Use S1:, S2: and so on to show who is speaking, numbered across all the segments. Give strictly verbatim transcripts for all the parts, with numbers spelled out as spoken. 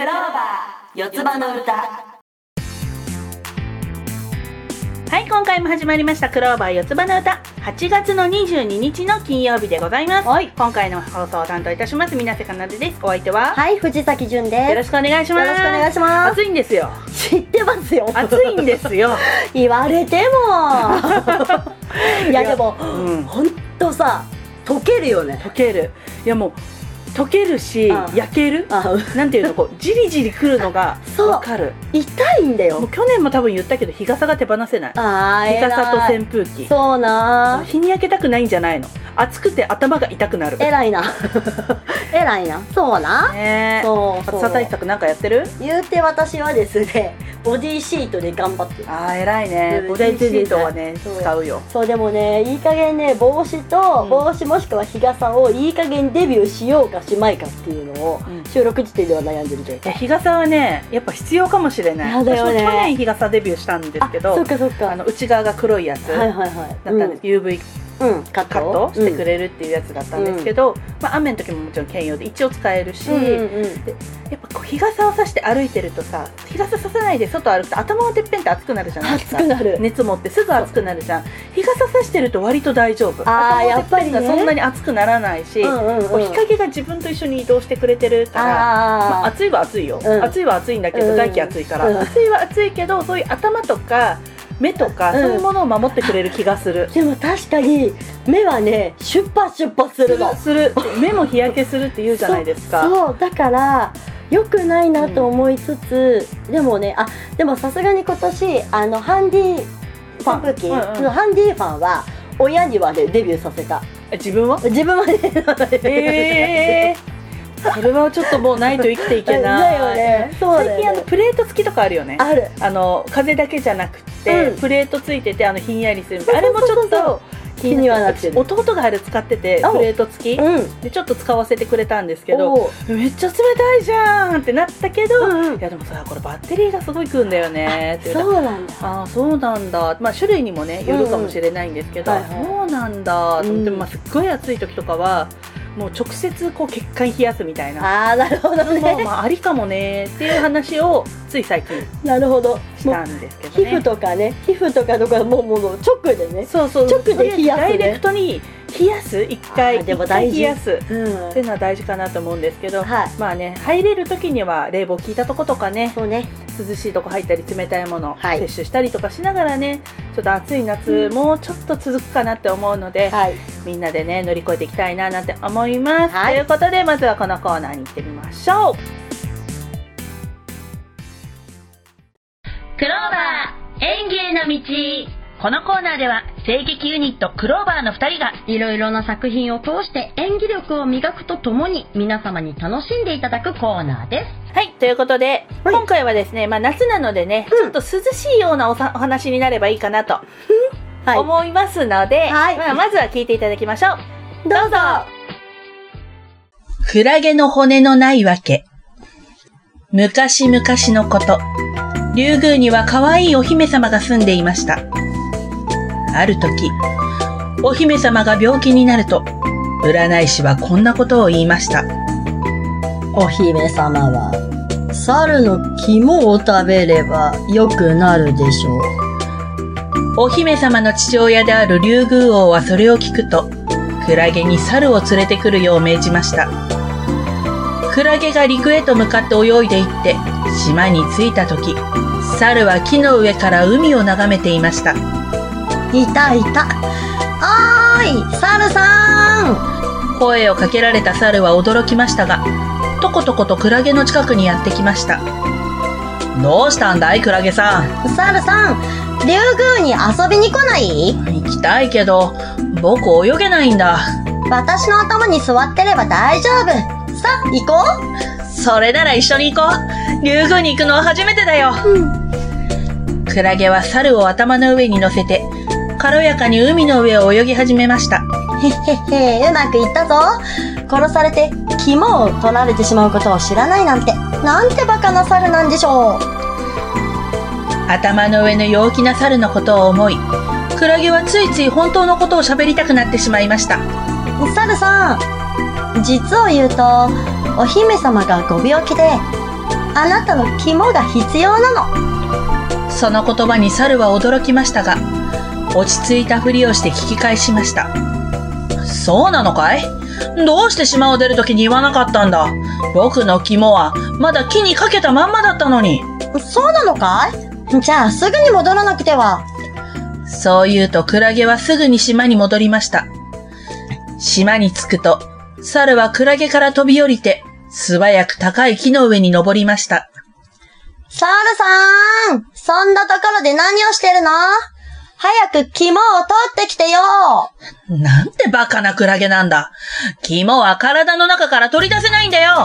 S1: クローバー四つ葉の歌。はい、今回も始まりましたクローバー四つ葉の歌。はちがつのにじゅうににちの金曜日でございます。はい、今回の放送を担当いたします水瀬かなでです。お相手は
S2: はい、藤崎純です。
S1: よろしくお願いします。
S2: よろしくお願いします。
S1: 暑いんですよ。
S2: 知ってますよ。
S1: 暑いんですよ。
S2: 言われてもいやでも、
S1: うん、
S2: ほんとさ溶けるよね。
S1: 溶ける。いやもう溶けるし、焼ける、なんていうの、こうじりじりくるのがわかる。
S2: 痛いんだよ。
S1: もう去年も多分言ったけど日傘が手放せない。
S2: あ
S1: 日傘と扇風機。
S2: そうな。
S1: 日に焼けたくないんじゃないの。暑くて頭が痛くなる。
S2: 偉いな偉いな。そうな。
S1: ね、そうそう。暑さ対策なんかやってる？
S2: 言うて私はですね、ボディシートで頑張ってる。
S1: ああ偉いね。ボディシートはね使うよ。
S2: そうでもね、いい加減ね、帽子と帽子もしくは日傘をいい加減デビューしようかしまいかっていうのを収録時点では悩んでる状態。
S1: 日傘はねやっぱ必要かもしれない。私も去年日傘デビューしたんですけど、
S2: そっかそっか。
S1: あの内側が黒いやつだったんです。ユーブイ
S2: うん、
S1: カットしてくれるっていうやつだったんですけど、うん、まあ、雨の時ももちろん兼用で一応使えるし、うんうんうん、でやっぱこう日傘をさして歩いてるとさ、日傘ささないで外歩くと頭のてっぺんって熱くなるじゃないですか。
S2: 熱くなる。
S1: 熱持ってすぐ熱くなるじゃん。日傘さしてると割と大丈夫。
S2: あー、やっぱりね、
S1: 頭のてっぺんがそんなに熱くならないし、うんうんうん、こう日陰が自分と一緒に移動してくれてるから、まあ、暑いは暑いよ、うん、暑いは暑いんだけど、うん、外気暑いから、うん、暑いは暑いけど、そういう頭とか目とか、うん、そういうものを守ってくれる気がする。
S2: でも確かに目はねシュッパシュッパするの。
S1: する目も日焼けするって言うじゃないですか。
S2: そう、そうだから良くないなと思いつつ、うん、でもね、あでもさすがに今年あのハンディ扇風機、うんうん、ハンディファンは親にはねデビューさせた。
S1: 自分は
S2: 自分はね
S1: えーそれはちょっともうないと生きていけない。
S2: だよね。そうだよね。
S1: 最近あのプレート付きとかあるよね。
S2: ある。
S1: あの風だけじゃなくて、うん、プレートついててあのひんやりするみたいな。あれもちょっと
S2: 気にはなってる。
S1: 弟があれ使っててプレート付き、うん、でちょっと使わせてくれたんですけど、めっちゃ冷たいじゃんってなったけど、うんうん、いやでもさこれバッテリーがすごい食うんだよねって。
S2: そうなんだ。
S1: ああそうなんだ。まあ種類にもねよるかもしれないんですけど、うんうん、そうなんだと思って、まあすっごい暑い時とかは。もう直接こう血管冷やすみたいな。
S2: あーなるほどね。
S1: もうまあありかもねっていう話をつい最近
S2: なるほど
S1: したんですけどね。
S2: 皮膚とかね、皮膚とかとかもうもう直でね。
S1: そうそう。
S2: 直で冷やすね。
S1: ダイレクトに冷やす一回
S2: でも大事。
S1: 冷やす、うん、っていうのは大事かなと思うんですけど、はい、まあね入れる時には冷房効いたとことかね。
S2: そうね。
S1: 涼しいとこ入ったり冷たいもの、はい、摂取したりとかしながらね、ちょっと暑い夏、うん、もうちょっと続くかなって思うので、はい、みんなでね乗り越えていきたいななんて思います、はい、ということでまずはこのコーナーに行ってみましょう。クローバー園芸の道。このコーナーでは声劇ユニットクローバーのふたりが
S2: いろいろな作品を通して演技力を磨くとともに皆様に楽しんでいただくコーナーです。
S1: はい、ということで、はい、今回はですね、まあ、夏なのでね、うん、ちょっと涼しいようなおさお話になればいいかなと、はい、思いますので、はい、まあ、まずは聞いていただきましょう。どうぞ。クラゲの骨のないわけ。昔々のこと、竜宮には可愛いお姫様が住んでいました。ある時、お姫様が病気になると、占い師はこんなことを言いました。
S2: お姫様は、猿の肝を食べれば良くなるでしょ
S1: う。お姫様の父親である竜宮王はそれを聞くと、クラゲに猿を連れてくるよう命じました。クラゲが陸へと向かって泳いでいって、島に着いた時、猿は木の上から海を眺めていました。
S2: いたいた。おーい、猿さん。
S1: 声をかけられた猿は驚きましたが、とことことクラゲの近くにやってきました。どうしたんだいクラゲさん。
S2: 猿さん、竜宮に遊びに来ない？
S1: 行きたいけど、僕泳げないんだ。
S2: 私の頭に座ってれば大丈夫。さあ、行こ
S1: う。それなら一緒に行こう。竜宮に行くのは初めてだよ。うん、クラゲは猿を頭の上に乗せて、軽やかに海の上を泳ぎ始めました。
S2: へへへ、うまくいったぞ。殺されて肝を取られてしまうことを知らないなんて、なんてバカな猿なんでしょう。
S1: 頭の上の陽気な猿のことを思い、クラゲはついつい本当のことを喋りたくなってしまいました。
S2: 猿さん、実を言うとお姫様がご病気であなたの肝が必要なの。
S1: その言葉に猿は驚きましたが、落ち着いたふりをして聞き返しました。そうなのかい？どうして島を出るときに言わなかったんだ？僕の肝はまだ木にかけたまんまだったのに。
S2: そうなのかい？じゃあすぐに戻らなくては。
S1: そう言うとクラゲはすぐに島に戻りました。島に着くと、猿はクラゲから飛び降りて、素早く高い木の上に登りました。
S2: 猿さん、そんなところで何をしてるの？早く肝を取ってきてよ。
S1: なんてバカなクラゲなんだ。肝は体の中から取り出せないんだよ。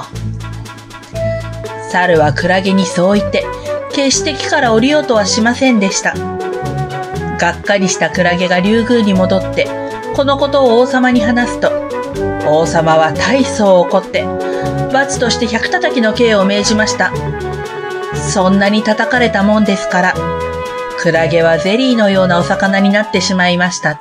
S1: 猿はクラゲにそう言って、決して木から降りようとはしませんでした。がっかりしたクラゲが竜宮に戻って、このことを王様に話すと、王様は大層怒って、罰として百叩きの刑を命じました。そんなに叩かれたもんですから、クラゲはゼリーのようなお魚になってしまいましたって。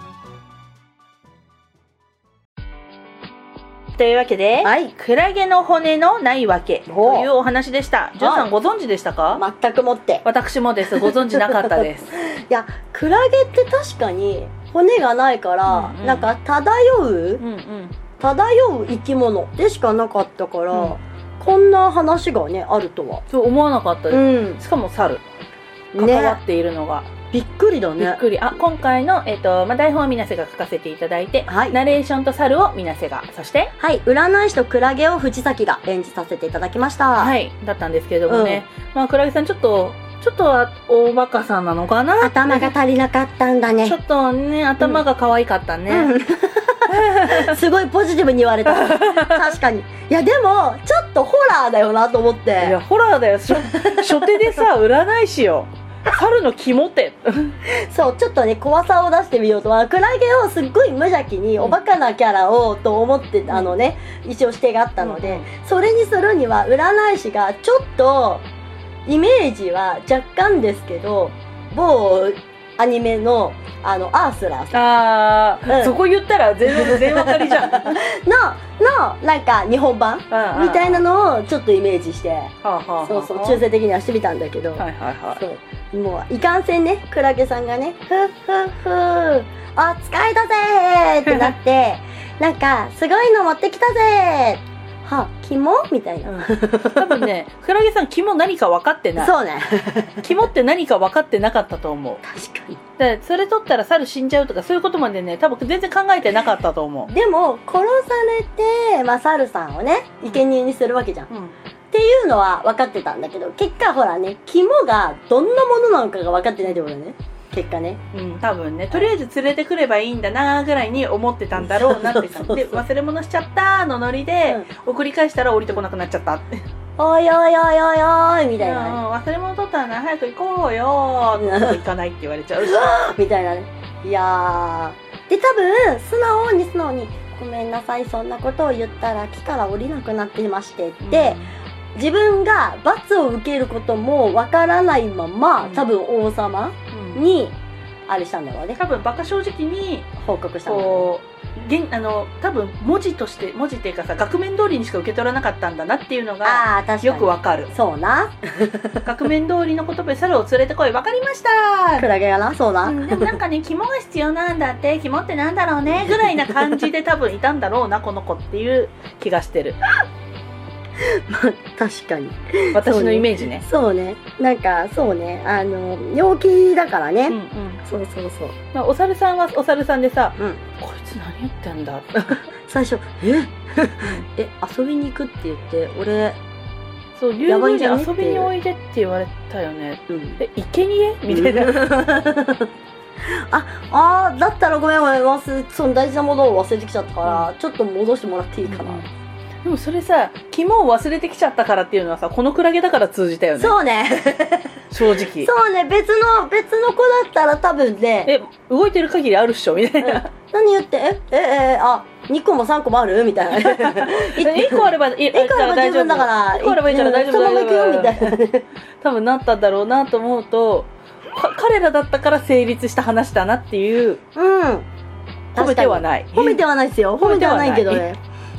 S1: というわけで、はい、クラゲの骨のないわけというお話でした。ジョーさんご存知でしたか？
S2: 全くもって。
S1: 私もです。ご存知なかったです。
S2: いや、クラゲって確かに骨がないから、うんうん、なんか漂う、うんうん、漂う生き物でしかなかったから、うん、こんな話がねあるとは
S1: そう思わなかったです、うん、しかも猿関わっているのが、ね、
S2: びっくりだね。
S1: びっくり。あ、今回の、えーとまあ、台本はみなせが書かせていただいて、はい、ナレーションと猿をみなせが、そして
S2: はい占い師とクラゲを藤崎が演じさせていただきました。
S1: はいだったんですけれどもね、うん、まあクラゲさんちょっとちょっとは大バカさんなのかな。
S2: 頭が足りなかったんだね。
S1: ちょっとね頭が可愛かったね、うん
S2: うん、すごいポジティブに言われた。確かに。いやでもちょっとホラーだよなと思って。
S1: いやホラーだよ。初手でさ占い師よ猿の肝って
S2: そうちょっとね怖さを出してみようとはクラゲをすっごい無邪気におバカなキャラをと思って、うん、あのね一応指定があったので、うんうん、それにするには占い師がちょっとイメージは若干ですけど某アニメのあのアースラーさん
S1: あー、うん、そこ言ったら全然全わかりじゃんの
S2: のなんか日本版みたいなのをちょっとイメージして、そうそう中性的にはしてみたんだけど、はいはいはい、そうもういかんせんねクラゲさんがねふっふっふーあ使いだぜーってなってなんかすごいの持ってきたぜーは肝みたいな、うん、
S1: 多分ねクラゲさん肝何か分かってない。
S2: そうね
S1: 肝って何か分かってなかったと思う。
S2: 確かに。
S1: でそれ取ったら猿死んじゃうとかそういうことまでね多分全然考えてなかったと思う。
S2: でも殺されて、まあ、猿さんをね生贄にするわけじゃん、うん、っていうのは分かってたんだけど結果ほらね肝がどんなものなのかが分かってないってことだね結果ね。
S1: うん多分ねとりあえず連れてくればいいんだなぐらいに思ってたんだろうなって感じで忘れ物しちゃったのノリで、うん、送り返したら降りてこなくなっちゃったって
S2: おいおいおいおいおいみたいな、ね、
S1: 忘れ物取ったらな早く行こうよー行かないって言われちゃうし
S2: みたいなね。いやーで多分素直に素直にごめんなさいそんなことを言ったら木から降りなくなってましてって、うん、自分が罰を受けることもわからないまま、うん、多分王様にあれしたんだろうね。
S1: 多分バカ正直に
S2: 報告したんだろうね。
S1: 現あの多分文字として文字っていうかさ額面通りにしか受け取らなかったんだなっていうのがよくわかる。
S2: そうな
S1: 額面通りの言葉で猿を連れてこいわかりました
S2: クラゲがなそうな、
S1: うん、でもなんかね肝が必要なんだって肝ってなんだろうねぐらいな感じで多分いたんだろうなこの子っていう気がしてる
S2: まあ確かに
S1: 私のイメージね。
S2: そうねなんかそうねあの陽気だからね、うんうん、そうそうそう、
S1: まあ、お猿さんはお猿さんでさ、うん、こいつ何言ってんだ
S2: 最初ええ遊びに行くって言って俺
S1: そう竜宮に遊びにおいでって言われたよね、うん、え生贄みたいな
S2: ああだったらごめんごめん忘れその大事なものを忘れてきちゃったから、うん、ちょっと戻してもらっていいかな、うん
S1: でもそれさ肝を忘れてきちゃったからっていうのはさこのクラゲだから通じたよね。
S2: そうね
S1: 正直
S2: そうね別の別の子だったら多分ね
S1: え動いてる限りあるっしょみたいな、うん、
S2: 何言ってえええあにこもさんこもあるみたいな
S1: いっこあればいっこあれば十分だからいっこあればいいから大丈夫大丈夫みたいな多分なったんだろうなと思うと彼らだったから成立した話だなっていう、
S2: うん、
S1: 褒めてはない
S2: 褒めてはないですよ褒めてはないけどね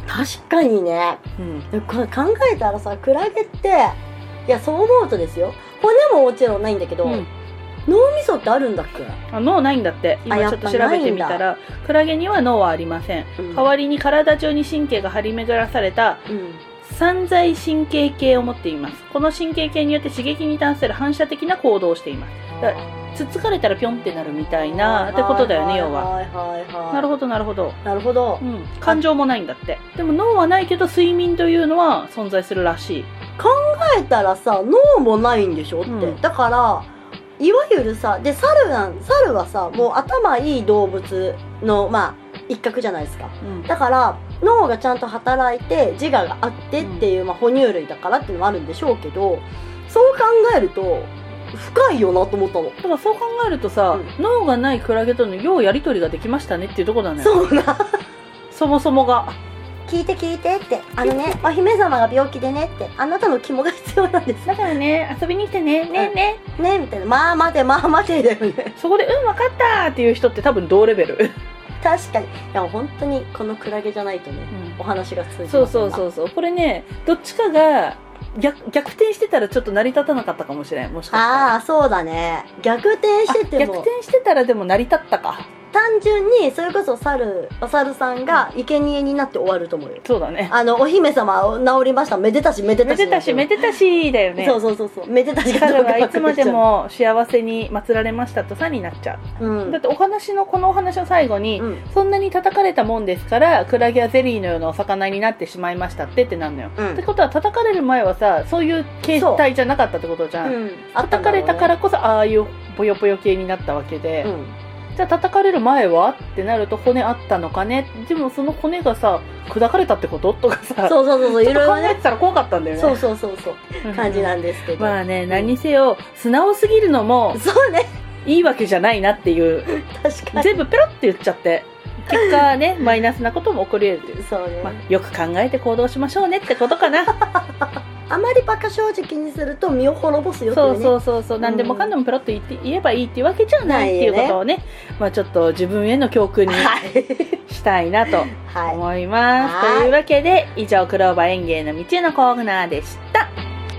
S2: 確かにね、
S1: うん、
S2: これ考えたらさ、クラゲっていやそう思うとですよ、骨ももちろんないんだけど、うん、脳みそってあるんだっけ？
S1: あ、脳ないんだって。今ちょっと調べてみたらクラゲには脳はありません、うん、代わりに体中に神経が張り巡らされた、うん散在神経系を持っています。この神経系によって刺激に対する反射的な行動をしています。だからつっつかれたらピョンってなるみたいなってことだよね、要は。なるほどなるほど
S2: なるほど、
S1: うん、感情もないんだって。でも脳はないけど睡眠というのは存在するらしい。
S2: 考えたらさ、脳もないんでしょって、うん、だからいわゆるさ、で猿なん猿はさ、もう頭いい動物のまあ一角じゃないですか、うん、だから脳がちゃんと働いて自我があってっていう、うん、まあ、哺乳類だからっていうのもあるんでしょうけど、そう考えると深いよなと思ったの。
S1: だからそう考えるとさ、うん、脳がないクラゲとのようやり取りができましたねっていうところだね。
S2: そうな
S1: そもそもが
S2: 聞いて聞いてって、あのね、お姫様が病気でねって、あなたの肝が必要なんです、
S1: だからね、遊びに来てね、ねね
S2: ねみたいな、まあ待てまあ待てだよね。
S1: そこでうん分かったっていう人って多分同レベル。
S2: 確かに。いや本当にこのクラゲじゃないとね、うん、お話が通じます。
S1: そうそうそうそう。これね、どっちかが逆逆転してたらちょっと成り立たなかったかもしれない。もしかしたら。
S2: ああそうだね。逆転してても。
S1: 逆転してたらでも成り立ったか。
S2: 単純にそれこそ猿お猿さんが生贄になって終わると思うよ。
S1: そうだね。
S2: あのお姫様治りました、めでたしめでたし
S1: めでたしめでたしだよね。
S2: そうそうそうそう、めでたしが
S1: 猿はいつまでも幸せに祀られましたとさになっちゃう、うん、だってお話のこのお話の最後に、うん、そんなに叩かれたもんですからクラゲはゼリーのようなお魚になってしまいましたってってなんのよ、うん、ってことは叩かれる前はさそういう形態じゃなかったってことじゃん、うん、叩かれたからこそああいうぽよぽよ系になったわけで、うん、じゃあ叩かれる前はってなると骨あったのかね。でもその骨がさ砕かれたってこととかさ、
S2: そうそうそうそう、いろいろ
S1: 考えてたら怖かったんだよね。
S2: そうそうそうそう感じなんですけど。
S1: まあね、何にせよ素直すぎるのも
S2: そうね、
S1: いいわけじゃないなっていう。
S2: 確かに
S1: 全部ペロって言っちゃって結果ねマイナスなことも起こり得るという。
S2: そうね、
S1: まあ、よく考えて行動しましょうねってことかな。
S2: あまりバカ正直にすると身を滅ぼすよってね。
S1: そうそうそうそう、何でもかんでもペロッと言って言えばいいっていうわけじゃないっていうことをね、まあちょっと自分への教訓にしたいなと思います、はい、というわけで以上クローバー園芸の道のコーナーでした。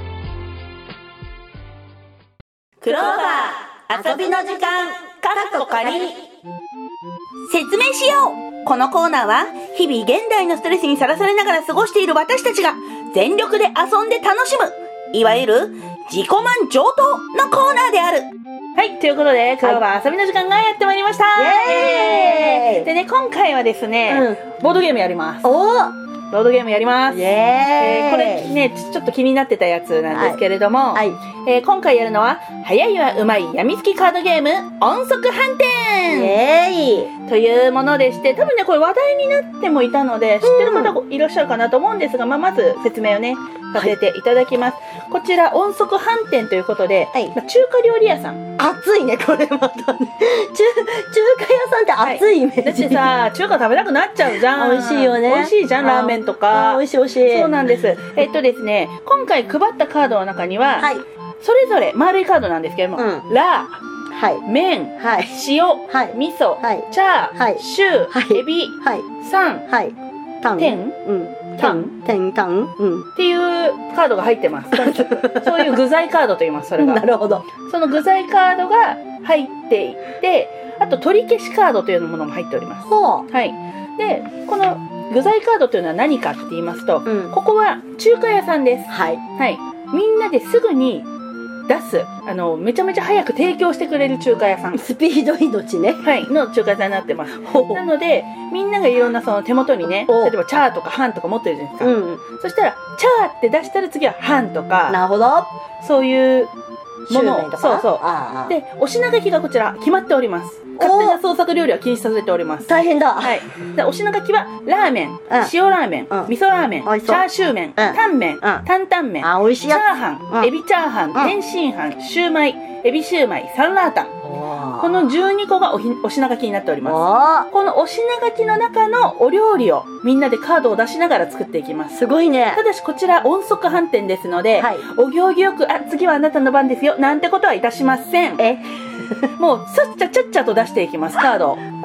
S2: クローバー遊びの時間かっこ仮。
S3: 説明しよう。このコーナーは日々現代のストレスにさらされながら過ごしている私たちが全力で遊んで楽しむ、いわゆる自己満上等のコーナーである。
S1: はい、ということでクローバー遊びの時間がやってまいりました、
S2: イエーイ。
S1: でね、今回はですね、うん、ボードゲームやります。
S2: おー、
S1: ボードゲームやります。
S2: イエーイ、え
S1: ー、これねちょっと気になってたやつなんですけれども、
S2: はいはい、
S1: えー、今回やるのは早いはうまいやみつきカードゲーム音速反転、
S2: イエー
S1: イというものでして、多分ねこれ話題になってもいたので知ってる方いらっしゃるかなと思うんですが、まあ、まず説明をねさせていただきます、はい、こちら音速反転ということで、はい、まあ、中華料理屋さん、
S2: 熱いねこれまたね。中中華屋さんって熱いイメージ、
S1: はい、だってさ中華食べたくなっちゃうじゃん。
S2: 美味しいよね。
S1: 美味しいじゃん、ラーメンとか。
S2: 美味しい美味しい。
S1: そうなんです。えっとですね、今回配ったカードの中には、はい、それぞれ丸いカードなんですけども、うん、ラー、はい、麺、はい、塩、はい、味噌、はい、チャー、はい、シュー、はい、エビ、はい、サン、はい、タン、テン、うん、タン、テンタン、うん、っていうカードが入ってます。そういう具材カードと言います、それが。
S2: なるほど。
S1: その具材カードが入っていて、あと取り消しカードというものも入っております。
S2: ほう。
S1: はい。で、この具材カードというのは何かって言いますと、うん、ここは中華屋さんです。はい。はい。みんなですぐに出す、あの、めちゃめちゃ早く提供してくれる中華屋さん。
S2: スピード命ね。
S1: はい。の中華屋さんになってます。なので、みんながいろんなその手元にね、例えばチャーとかハンとか持ってるじゃないですか。うん。そしたら、チャーって出したら次はハンとか。
S2: なるほど。
S1: そういうものを。そうそう。
S2: ああ。
S1: で、お品書きがこちら決まっております。勝手な創作料理は禁止させております。
S2: 大変だ。
S1: はい。で、お品書きは、ラーメン、塩ラーメン、味噌ラーメン、チャーシュー麺、タンメン、担々麺、チャーハン、エビチャーハン、天津飯、シューマイ、エビシューマイ、サンラータン。このじゅうにこがおひお品書きになっております。このお品書きの中のお料理をみんなでカードを出しながら作っていきます。
S2: すごいね。
S1: ただしこちら音速反転ですので、はい、お行儀よく、あ、次はあなたの番ですよ、なんてことはいたしません。えもうさっちゃちゃっちゃと出していきます、カードを。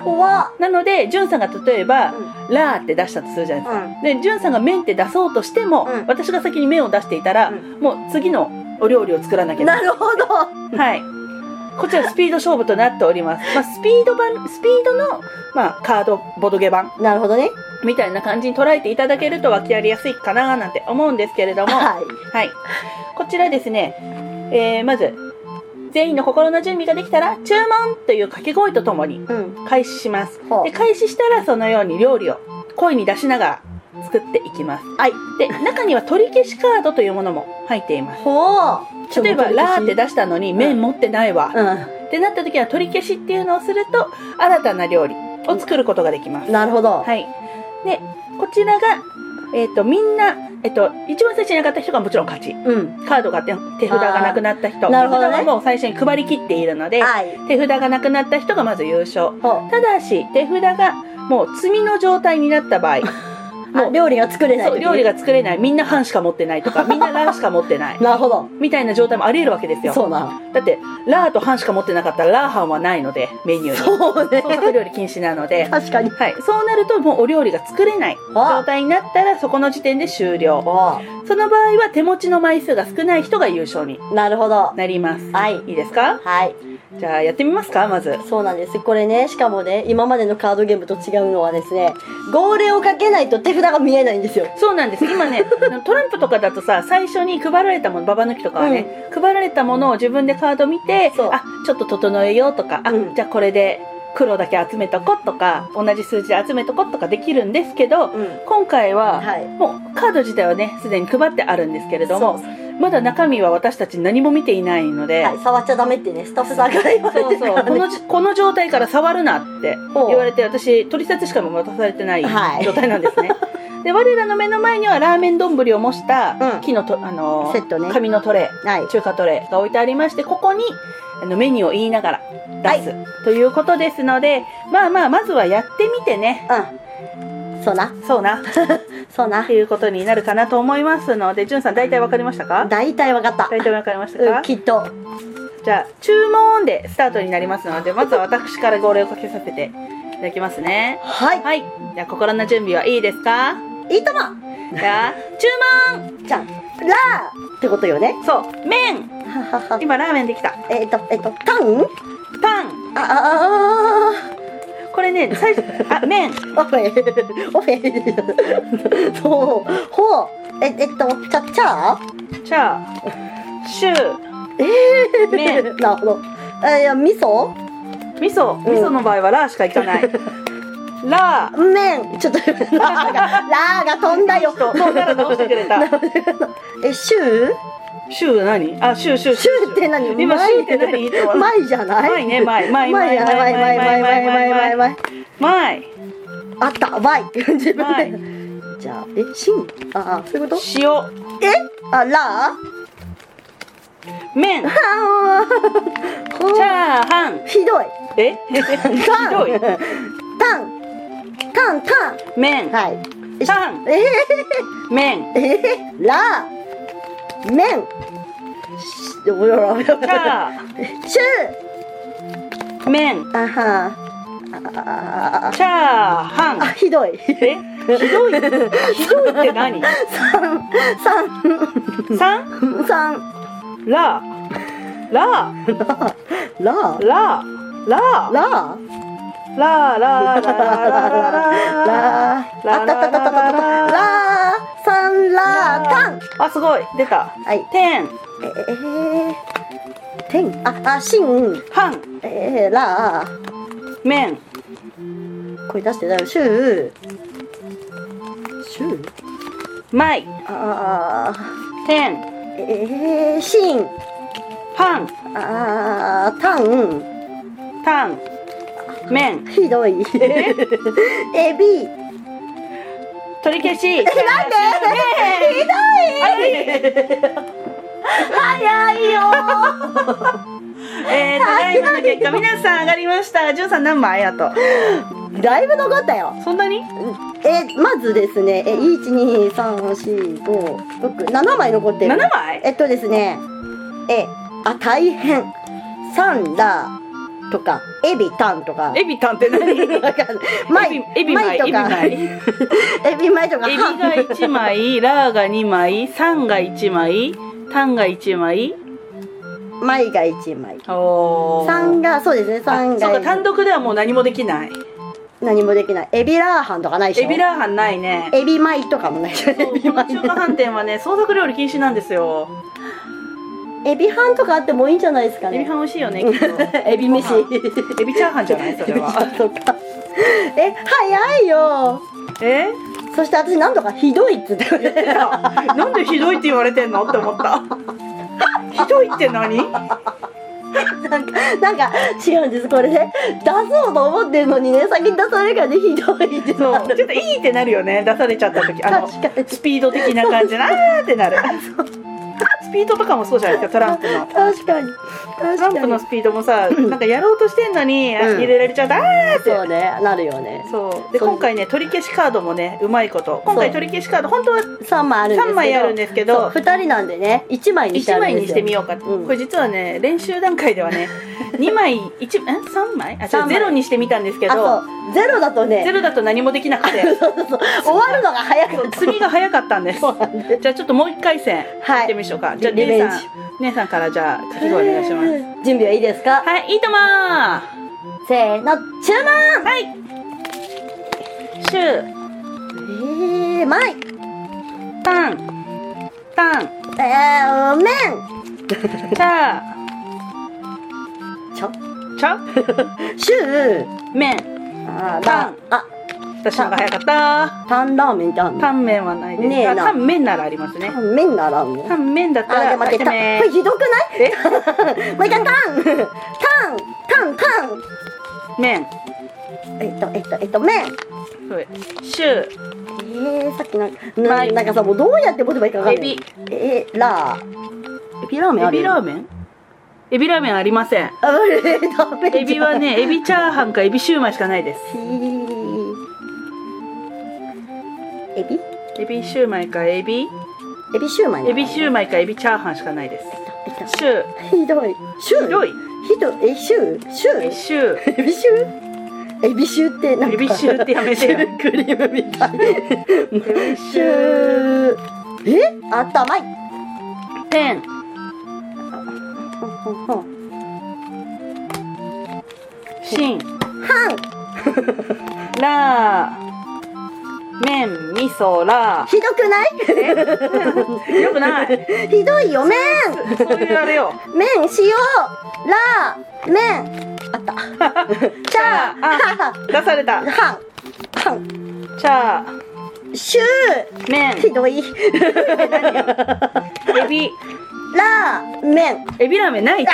S2: 怖っ。
S1: なので、じゅんさんが例えば、ラーって出したとするじゃないですか。で、じゅんさんが麺って出そうとしても、
S2: うん
S1: 私が先に麺を出していたら、
S2: うん
S1: もう次のお料理を作らなきゃいけな。
S2: ないるほど。
S1: はい。こちらスピード勝負となっております。まあ、スピード版、スピードの、まあ、カード、ボドゲ版
S2: なるほどね。
S1: みたいな感じに捉えていただけると分かりやすいかななんて思うんですけれども、
S2: はい。
S1: はい。こちらですね、えー、まず、全員の心の準備ができたら、注文という掛け声とともに
S2: うん。
S1: 開始します。
S2: ほう
S1: で、開始したらそのように料理を声に出しながら作っていきます。
S2: はい。
S1: で、中には取り消しカードというものも入っています。
S2: ほう。
S1: 例えば、ラーって出したのに麺持ってないわ。
S2: う
S1: ってなった時は取り消しっていうのをすると、新たな料理を作ることができます。
S2: ん。なるほど。
S1: はい。で、こちらが、えっ、と、みんな、えっと、一番最初に上がった人がもちろん勝ち。
S2: うん。
S1: カードが手手札がなくなった人。
S2: あーなるほどね
S1: 手札はもう最初に配り切っているので、
S2: はい。
S1: 手札がなくなった人がまず優勝。
S2: ほう。
S1: ただし、手札がもう積みの状態になった場合、
S2: あ、料理が作れない時。
S1: そう料理が作れない、みんな半しか持ってないとか、みんなラーしか持ってない。
S2: なるほど。
S1: みたいな状態もあり得るわけですよ。
S2: そうな。
S1: だって、ラーと半しか持ってなかったら、ラー半はないので、メニューに。
S2: そうね。
S1: 創作料理禁止なので、
S2: 確かに。
S1: はい。そうなると、もうお料理が作れない
S2: あ
S1: 状態になったら、そこの時点で終了。
S2: お
S1: その場合は、手持ちの枚数が少ない人が優勝に
S2: なるほど。
S1: なります。
S2: はい。
S1: いいですか？
S2: はい。
S1: じゃあ、やってみますかまず。
S2: そうなんです。これね、しかもね、今までのカードゲームと違うのはですね、号令をかけないと手札が見えないんですよ。
S1: そうなんです。今ね、トランプとかだとさ、最初に配られたもの、ババ抜きとかはね、配られたものを自分でカード見て、
S2: そう
S1: あ、ちょっと整えようとか、あ、
S2: うん
S1: じゃあこれで黒だけ集めとこうとか、同じ数字で集めとこうとかできるんですけど、
S2: うん。
S1: 今回は、
S2: はい。
S1: もうカード自体はね、すでに配ってあるんですけれども、
S2: そう
S1: まだ中身は私たち何も見ていないので、
S2: はい、触っちゃダメってね、スタッフさんから言われ
S1: そうそう、
S2: てるからね。
S1: このじ、この状態から触るなって
S2: ほう
S1: 言われて、私、取説しか渡されてない
S2: はい
S1: 状態なんですね。で、我らの目の前にはラーメン丼を模した
S2: うん
S1: 木のと、あのー
S2: セットね
S1: 紙のトレー、
S2: はい。
S1: 中華トレーが置いてありまして、ここにあのメニューを言いながら出す、ということですので、まあまあ、まずはやってみてね、
S2: うん。そうな。
S1: そうな、
S2: そうな
S1: って。いうことになるかなと思いますので、じゅんさん大体わかりましたか？
S2: 大体わかった。
S1: 大体わかりました
S2: うん、
S1: か？
S2: きっと。
S1: じゃあ、注文でスタートになりますので、まずは私から号令をかけさせていただきますね。
S2: はい。
S1: はい。じゃあ、心の準備はいいですか？
S2: いいとも。
S1: じゃあ、注文。
S2: じゃん。ラーってことよね。
S1: そう、麺。
S2: ははは。
S1: 今、ラーメンできた。
S2: えっと、えっと、タン
S1: パン。
S2: あ
S1: これね、最初、あ、麺。
S2: あ、オフェ、オフェ。そう、ほう。え、えっと、チャチャー
S1: チャー。シュー。
S2: えー、
S1: 麺。
S2: なるほど。え、いや、味噌
S1: 味噌。味噌の場合はラーしかいかない。ラー。
S2: 麺。ちょっと、ラーが、ラーが飛んだよ。
S1: と、飛んだら直してくれた。
S2: え、シュー
S1: シュー何？あ、シュー、シュー、
S2: シューって何？
S1: 今、シューって何？って思う
S2: 前じゃない？
S1: 前ね、前、前、前、
S2: 前や、前、前、前、前、前、前、前。
S1: 前。
S2: あった、前。自分
S1: 前。
S2: で。じゃあ、え、シンああ、そういうこと？
S1: 塩。
S2: えあ、ラ
S1: 麺。
S2: ー
S1: チ
S2: は
S1: ャーハン。
S2: ーひどい。
S1: えひどい。
S2: タン。タン、タン。
S1: 麺。
S2: はい。
S1: タン。
S2: え
S1: 麺。
S2: ー、えー、ラー。麺。しおよろよろ
S1: チャ
S2: シ
S1: ー。麺。
S2: ューあはあ
S1: チャーハ
S2: あ、
S1: ン。
S2: ひどい。
S1: えひどい。ひどいって何？
S2: 三、三、
S1: 三？
S2: 三。
S1: ラー。ラー。
S2: ラー。
S1: ラー。ラー。
S2: ラー。
S1: ラー。ラー。ラー。ラー。ラー。
S2: ラー。あったあったあったあったあった。ラー。三ラータン。
S1: あ、すごい。出た。
S2: はい。
S1: テン。
S2: えー、天。あ、あ、シン。
S1: ハン。
S2: えー、ラー。
S1: 麺。
S2: 声出してだよ。シュー。シュー。
S1: マイ。
S2: あ
S1: テン。
S2: ー。えー、シン。
S1: ハン。
S2: あー、タン。
S1: タン。麺。
S2: ひどい。
S1: え
S2: エビ。
S1: 取り消し。なんで？
S2: ひどい。早いよ
S1: えー、ただいまの結果、皆さん上がりました。じゅんさん何枚あと？
S2: だいぶ残ったよ。
S1: そんなに？
S2: え、まずですね、え、いち、に、さん、よん、ご、ろく、ななまい残ってる。
S1: ななまい？
S2: えっとですね、え、あ、大変。さんラー、 とかエビタンとか
S3: エビタンって何？
S2: わかんない
S3: エビ米、エビ米、
S2: エビ米とか
S3: エビがいちまい、ラーがにまい、サンがいちまい、タンがいちまい、
S2: 米がいちまい、
S3: おー
S2: さんがそうですね、さんが
S3: そうか、単独ではもう何もできない。
S2: 何もできない。エビラーハンとかないでしょ。
S3: エビラーハンないね。
S2: エビ米とかもないでしょ。エビ
S3: この中華飯店はね、創作料理禁止なんですよ。
S2: エビハンとかあってもいいんじゃないですかね。
S3: エビハン美味しいよね、きっと。
S2: エビ飯。
S3: エビチャーハンじゃないそれは。
S2: とかえ、早いよ。
S3: え
S2: そして私何度かひどいって言って
S3: なんでひどいって言われてんのって思った。ひどいって何？
S2: なんか、なんか違うんです。これね、出そうと思ってるのにね、先に出されるからね、ひどいって
S3: そう
S2: なる。
S3: ちょっといいってなるよね、出されちゃった時。あの
S2: 確かに
S3: スピード的な感じなーってなる。スピードとかもそうじゃないですか、トランプの。
S2: 確かに。確
S3: トラン
S2: かに。
S3: プのスピードもさ、なんかやろうとしてんのに、
S2: うん
S3: 入れられちゃうとあーって。
S2: そうね、なるよね。
S3: そうで
S2: そう
S3: 今回ね取り消しカードもねうまいこと今回取り消しカード本当は
S2: さんまいあるんですけど。
S3: さんまいあるんですけど
S2: そう、ふたりなんでね、いちまいにして
S3: いちまいに
S2: あるんですよ。
S3: してみようか、
S2: うん
S3: これ実はね練習段階ではねにまいいちんさんまいあ
S2: さんまい
S3: ゼロにしてみたんですけ
S2: あ、
S3: ど
S2: そう。ゼロだとね、
S3: ゼロだと何もできなくて
S2: そうそうそう終わるのが早く
S3: 積みが早かったんです
S2: そうなんです。
S3: じゃあちょっともう一回戦
S2: はい
S3: やってみましょうか、じゃあ
S2: リベンジ
S3: 姉さん姉さんからじゃあ掛け声お願いします
S2: 準備はいいですか？
S3: はいいいともー
S2: せーの、注文。
S3: はいシュー
S2: えー、マイ、
S3: タンタン
S2: えー、麺、
S3: チャー
S2: ちょ、
S3: チャ
S2: シュー、
S3: 麺
S2: あ、
S3: タン
S2: ラあ、
S3: 私のが早かった
S2: タンラーメンってあんの？
S3: タン麺はないです。
S2: ねえな
S3: あタン麺ならありますね。
S2: タン麺ならね。
S3: タン麺だった
S2: あ、
S3: ら
S2: で待って、タン、こ
S3: 麺
S2: れひどくない？
S3: え
S2: もう一回タン、タン、タン、タン。
S3: 麺
S2: えっと、えっと、えっと、麺。
S3: それシュー
S2: えー、さっきなんか、
S3: は
S2: ないなんかさ、もうどうやって持てばいいかわかんない。
S3: エビ
S2: えー、ラー。エビラーメンあ
S3: エ
S2: る？
S3: ビラーメンエビラーメンありません。
S2: あ、れ、ダメじゃん。
S3: エビはねエビチャーハンかエビシューマイしかないです。
S2: ひーエビ？
S3: エビシューマイかエビ
S2: エビシューマイなの？
S3: エビシューマイかエビチャーハンしかないです。
S2: えっと
S3: シュー
S2: ひどい。シュー？
S3: ひどい
S2: ひどい。え、シュー？シュ
S3: エビ
S2: ー？
S3: シュー
S2: エビシュー？エビシューってなんか
S3: エビシューってやめてよ
S2: シュークリームみたい。
S3: エビシ
S2: シ
S3: ュー
S2: ュー。え？頭い。
S3: ペンシン
S2: ハ
S3: ラー麺味噌ラ
S2: ン。ひどくない？
S3: ーよくない
S2: ひどいよ。麺。
S3: そういうあれよ
S2: 麺、塩、ラー、麺。あった。チャー、
S3: あ出された
S2: ハン、ハン、
S3: チャ
S2: シュ
S3: ー麺
S2: ー。ひどい。
S3: エビ
S2: ラー、麺。
S3: エビラーメンないって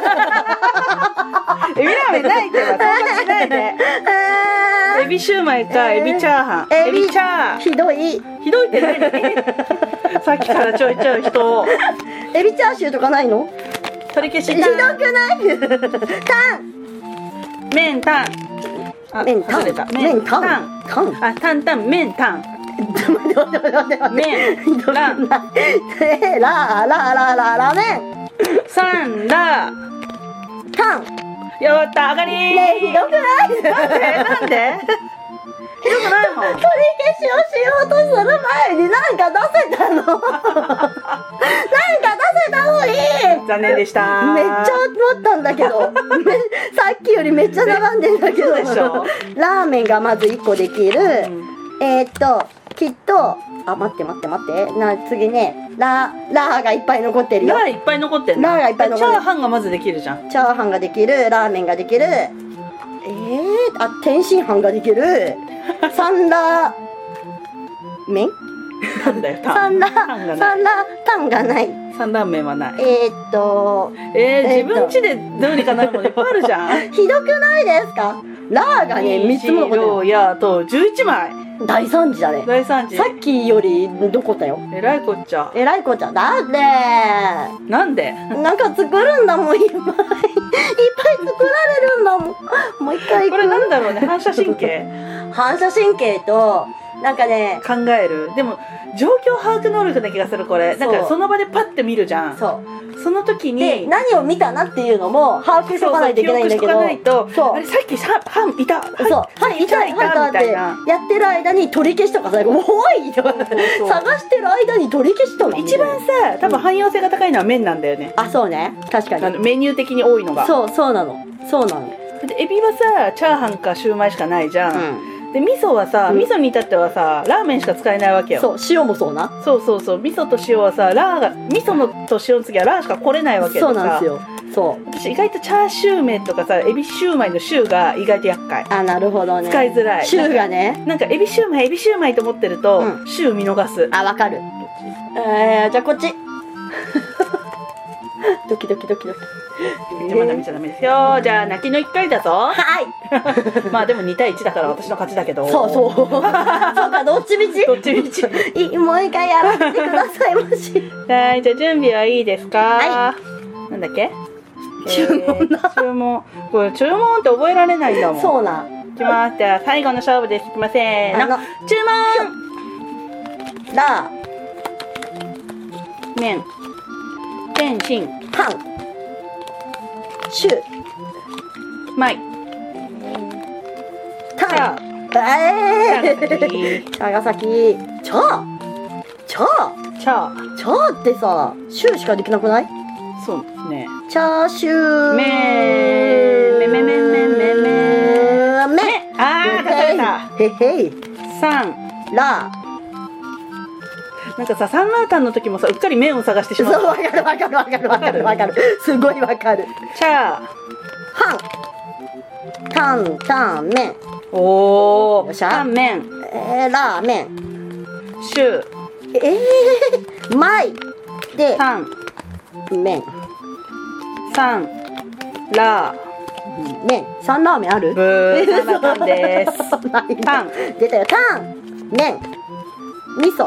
S3: エビラーメンないってば想像しないでエビシューマイかエビチャーハンエビチャー
S2: ひどい。
S3: ひどいって何さっきからちょいちょい人を
S2: エビチャーシューとかないの？
S3: 取り消し
S2: ひどく
S3: タン
S2: ない？タン。
S3: 麺タンあ
S2: 麺タン。
S3: 外れた
S2: 麺タ
S3: タ
S2: ン。
S3: ン
S2: タン。
S3: あタンタン麺タン
S2: 待って待って待って待って。
S3: 麺
S2: ひどくない？えーラーラーラーラーラーメン。
S3: サンラ
S2: タン。
S3: やった上がりー
S2: ねえ、ひどくない？
S3: なんでなんでひどくないもん
S2: 取り消しをしようとする前になんか出せたの。なんか出せたのに。
S3: 残念でした
S2: めっちゃ思ったんだけど、めさっきよりめっちゃ並んでんだけど、
S3: そうでしょ
S2: ラーメンがまずいっこできる。
S3: うん
S2: えー、っときっとあ待って待って待ってな次ねララーがいっぱい残ってるよ。
S3: ラーいっぱい残ってんの
S2: ラーがいっぱい残ってる
S3: チャーハンがまずできるじゃん
S2: チャーハンができる、ラーメンができる。えー、あ天津飯ができる。サンラー麺？
S3: タンだよタン
S2: サンラ
S3: タンがない
S2: サンラタンがない。
S3: サンラーメンはない
S2: えー、っと
S3: えー、
S2: えー
S3: 自分家でどうにかなるものいっぱいあるじゃん
S2: ひどくないですか？ラーがねみっつも残ってる。
S3: やとじゅういちまい
S2: 大惨事だね。
S3: 大惨事
S2: さっきよりどこだよ。
S3: えらいこっちゃ
S2: えらいこっちゃだって
S3: なんで
S2: なんか作るんだもんいっぱいいっぱい作られるんだもん。もう一回行く。
S3: これなんだろうね反射神経
S2: 反射神経となんかね
S1: 考える。でも状況把握能力な気がするこれ。なんかその場でパッて見るじゃん。
S2: そう
S1: その時に
S2: で何を見たなっていうのも把握しとかないといけないんだけど、
S1: そうそう記憶しとかないと、
S2: そう
S1: あれさっきさ歯いた、
S2: そうはいいたいたってやってる間に取り消しとかさ、もうおいとか探してる間に取り消しとか
S1: 一番さ多分汎用性が高いのは麺なんだよね。
S2: あ、そうね、確かに
S1: あのメニュー的に多いのが。
S2: そうそうなのそうなの。
S1: でエビはさチャーハンかシューマイしかないじゃん、うん、で味噌はさ、うん、味噌に至ってはさラーメンしか使えないわけよ。
S2: そう塩もそうな。
S1: そうそうそう味噌と塩はさラーが味噌のと塩の次はラーしか来れないわけでさ。
S2: そうなんですよ。そう
S1: 私意外とチャーシュー麺とかさエビシューマイのシューが意外と厄介。
S2: あ、なるほどね。
S1: 使いづらい
S2: シューがね。
S1: なんかエビシューマイエビシューマイと思ってると、うん、シュー見逃す。
S2: あ、わかる。えー、じゃあこっちドキドキドキドキ。
S1: でまだ見ちゃダメですよ。じゃあ泣きのいっかいだぞ。
S2: はい
S1: まあでもにたいいちだから私の勝ちだけど。
S2: そうそうそうか、どっちみち
S1: どっちみち
S2: いもう一回やらせてくださいまし
S1: はいじゃあ準備はいいですか。はい。なんだっけ、
S2: 注文だ、
S1: えー、注文これ注文って覚えられないんだもん。
S2: そうなん。
S1: いきます。じゃあ最後の勝負です。いきませんの注文。
S2: ラ
S1: ー麺天津
S2: パンシュー
S1: マイ
S2: タンえー長崎チャーチャー
S1: チャー
S2: チャーってさシューしかできなくない？
S1: そうですね。
S2: チャーシュー
S1: めーめめめめめめ
S2: め
S1: あー出された。
S2: へへい
S1: さん
S2: ラ
S1: なんかさサンラータンの時もさうっかり麺を探してしまう。
S2: そうわかるわかるわかるわかるわかるすごいわかる。
S1: チャー
S2: ハンタンタン麺
S1: おー
S2: よっしゃ
S1: タン麺
S2: えー、ラーメン
S1: シュー
S2: えー、マイで
S1: タン
S2: 麺
S1: サンラ
S2: ー麺サンラーメンある？
S1: ブーサンラータンですタン
S2: 出たよタン麺味噌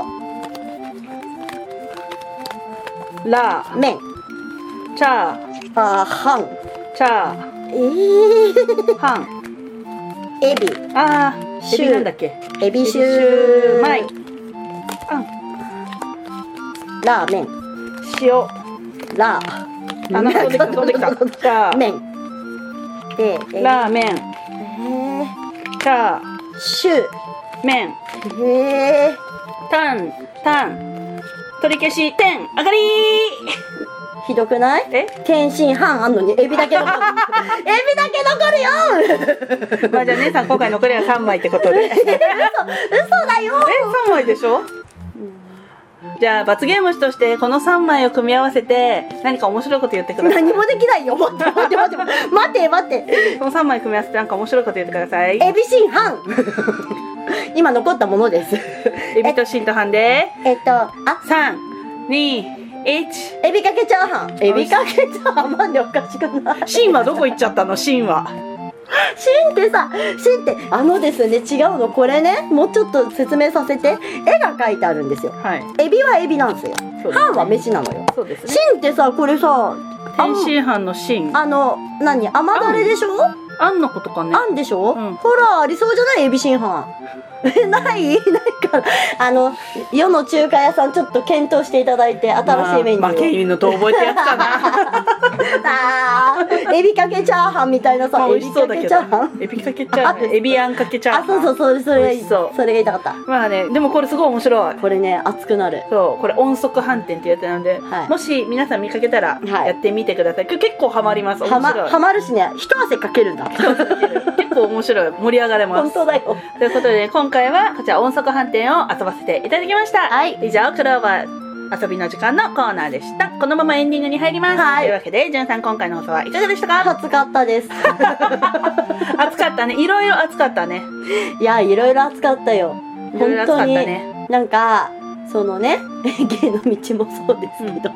S1: ラー
S2: 麺
S1: チャー
S2: あーハン
S1: チャー
S2: えー、
S1: ハン
S2: エビ
S1: あー
S2: シュー
S1: エビなんだっけ
S2: エビシュー
S1: マイあん
S2: ラーメン
S1: 塩
S2: ラー
S1: あなんか飛んできた飛んできたじゃあ
S2: 麺で、えー、
S1: ラーメン
S2: え
S1: チャー
S2: ー、シュー
S1: 麺
S2: えー、
S1: タンタン取り消し点上がり
S2: ひどくない？
S1: え
S2: 天津飯あんのにエビだけ残るエビだけ残るよ
S1: まあじゃあ姉さん今回残りはさんまいってことで嘘
S2: 嘘だよ
S1: えさんまいでしょ、うん、じゃあ罰ゲームとしてこのさんまいを組み合わせて何か面白いこと言ってください。
S2: 何もできないよ待って待って待って待って待って
S1: このさんまい組み合わせて何か面白いこと言ってください。
S2: エビシン飯今残ったものです
S1: エビとシンとハンで
S2: えっとあ
S1: さんにいち
S2: エビかけチャーハンエビかけチャーハンなんでおかしくない？
S1: シンはどこ行っちゃったの？シンは
S2: シンってさシンってあのですね違うのこれねもうちょっと説明させて絵が描いてあるんですよ、はい、エビはエビなんですよ、ね、ハンは飯なのよ。そうですね。シンってさこれさ
S1: 天津飯のシン
S2: あの何甘だれでしょ？
S1: あんのことかね。
S2: あんでしょ、
S1: うん、
S2: ほらありそうじゃないエビシン飯ないないからあの世の中華屋さんちょっと検討していただいて新しいメニューを、まあ、
S1: 負け犬の遠吠えってやつかな
S2: あエビかけチャーハンみたいなさ、まあ、
S1: 美味しそうだけどエビかけチャーハンエビあんかけチャーハン
S2: あそうそうそうそれそれが言いたかった。
S1: まあねでもこれすごい面白い。
S2: これね熱くなる。
S1: そうこれ音速飯店ってやつなので、はい、もし皆さん見かけたらやってみてください、はい、結構ハマります。面白い。はま、
S2: はまるしね一汗かけるんだ
S1: 結構面白い盛り上がれます。
S2: 本当だよ。
S1: ということで、ね、今回はこちら音速飯店を遊ばせていただきました、はい、以上クローバー遊びの時間のコーナーでした。このままエンディングに入ります、はい、というわけでじゅんさん今回の放送はいかがでしたか？
S2: 暑かったです
S1: 暑かったね。いろいろ暑かったね。
S2: いやいろいろ暑かったよ本当に、ね、なんかそのね芸の道もそうですけど、うん、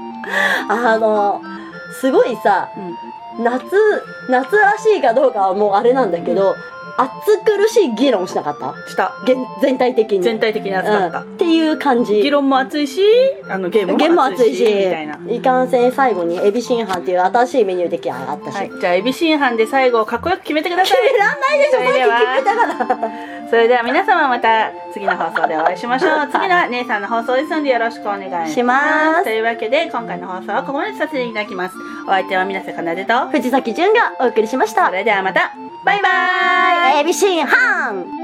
S2: あのすごいさ、うん、夏夏らしいかどうかはもうあれなんだけど、うん、 暑苦しい議論しなかった？
S1: した
S2: 全体的に
S1: 全体的に暑かった、
S2: うん、っていう感じ。
S1: 議論も熱いし、あのゲームも熱いしみたいな。
S2: いかんせん最後にエビ新飯っていう新しいメニュー出来上がったし、
S1: はい、じゃあエビ新飯で最後かっこよく決めてください。
S2: 決めらんないでしょ。
S1: それでは
S2: さっき決めたから
S1: それでは皆様また次の放送でお会いしましょう。次の姉さんの放送ですのでよろしくお願いします。
S2: します
S1: というわけで今回の放送はここまでさせていただきます。お相手は水瀬かなでと
S2: 藤崎純がお送りしました。
S1: それではまたバイバーイ。
S2: エビ新飯。